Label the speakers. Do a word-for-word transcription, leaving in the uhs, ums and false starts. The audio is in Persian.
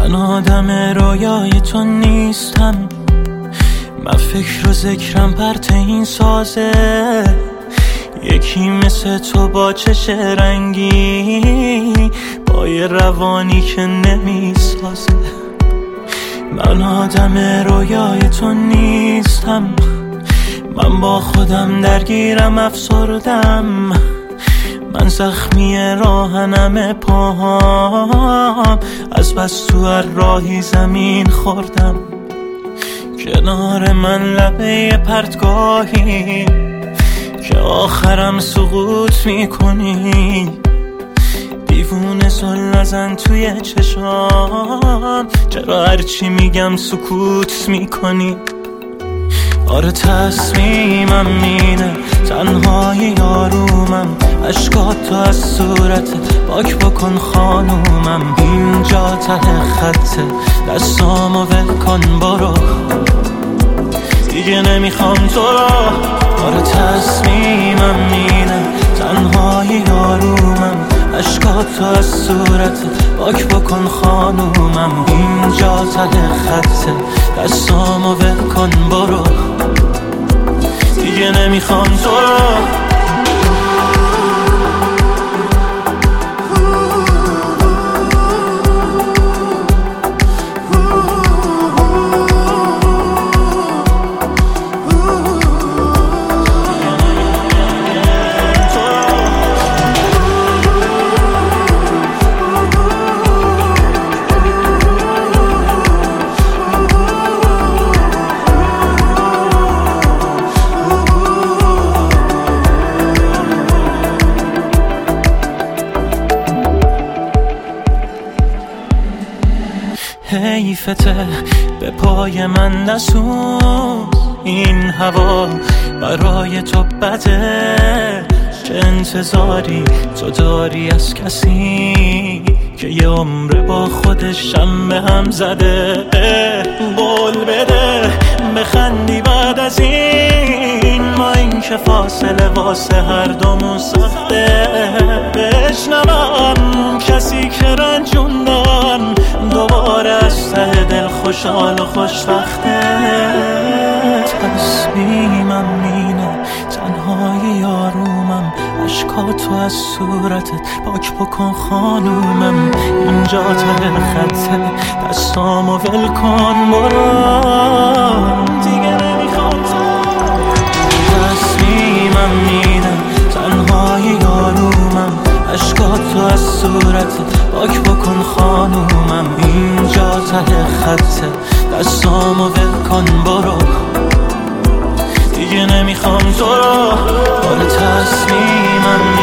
Speaker 1: من آدم رویای تو نیستم، من فکر و ذکرم پرت این سازه. یکی مثل تو با چش رنگی، با یه روانی که نمیسازه. من آدم رویای تو نیستم، من با خودم درگیرم افسردم. من زخمی راهنم پاهام، از بس تو هر راهی زمین خوردم. کنار من لبه پرتگاهی که آخرم سقوط میکنی. دیوونه زل نزن توی چشام، چرا هرچی میگم سکوت میکنی؟ آره تصمیمم اینه، تنهایی آرومم. اشکاتو از صورتت پاک بکن خانومم. اینجا ته خطه، دستامو ول کن برو، دیگه نمیخوام تو را. آره تصمیمم اینه، تنهایی آرومم. اشکاتو از صورتت پاک بکن خانومم. اینجا ته خطه، دستامو ول کن برو، دیگه نمیخوام تو را. حیفته به پای من نسوز، این هوا برای تو بده. چه انتظاری تو داری از کسی که یه عمر با خودش هم به هم زده؟ بول بده بخندی بعد از این، ما این که فاصله واسه هر دومون سخته. بشنوم کسی که رنجوندن دوباره از ته دل خوشحال و خوشبخته. تصمیمم اینه، تنهایی آرومم. اشکاتو از صورتت پاک بکن خانومم. اینجا ته خطه، دستامو ول کن برو، دیگه نمیخوام تو. تصمیمم اینه، تنهایی آرومم. اشکاتو از صورتت پاک بکن خانومم. اینجا ته خطه، دستامو ول کن برو، دیگه نمیخوام تو را. آره تصمیمم